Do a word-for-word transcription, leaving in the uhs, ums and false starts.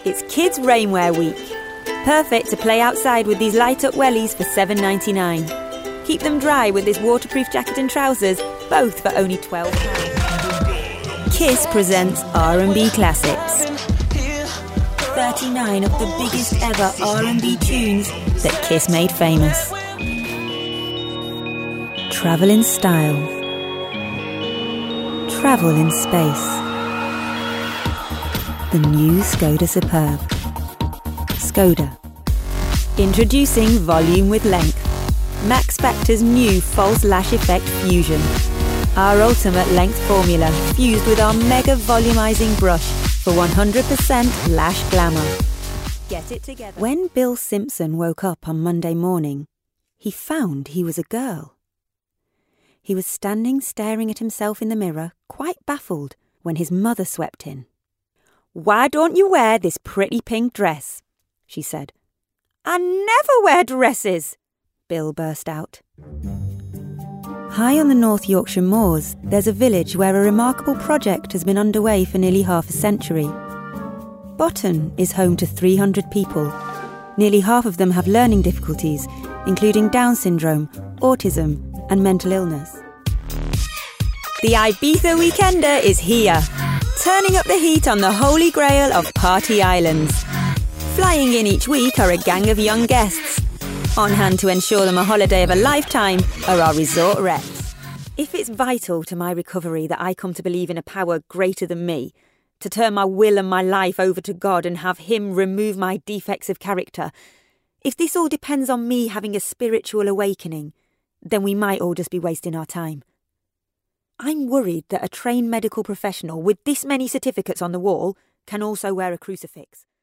It's Kids Rainwear Week. Perfect to play outside with these light-up wellies for seven ninety-nine. Keep them dry with this waterproof jacket and trousers, both for only twelve pounds. Kiss presents R and B Classics. thirty-nine of the biggest ever R and B tunes that Kiss made famous. Travel in style. Travel in space. The new Skoda Superb. Skoda. Introducing volume with length. Max Factor's new false lash effect fusion. Our ultimate length formula fused with our mega volumizing brush for one hundred percent lash glamour. Get it together. When Bill Simpson woke up on Monday morning, he found he was a girl. He was standing staring at himself in the mirror, quite baffled, when his mother swept in. "Why don't you wear this pretty pink dress?" she said. "I never wear dresses," Bill burst out. High on the North Yorkshire moors, there's a village where a remarkable project has been underway for nearly half a century. Botton is home to three hundred people. Nearly half of them have learning difficulties, including Down syndrome, autism, and mental illness. The Ibiza Weekender is here, turning up the heat on the holy grail of party islands. Flying in each week are a gang of young guests. On hand to ensure them a holiday of a lifetime are our resort reps. If it's vital to my recovery that I come to believe in a power greater than me, to turn my will and my life over to God and have Him remove my defects of character, if this all depends on me having a spiritual awakening, then we might all just be wasting our time. I'm worried that a trained medical professional with this many certificates on the wall can also wear a crucifix.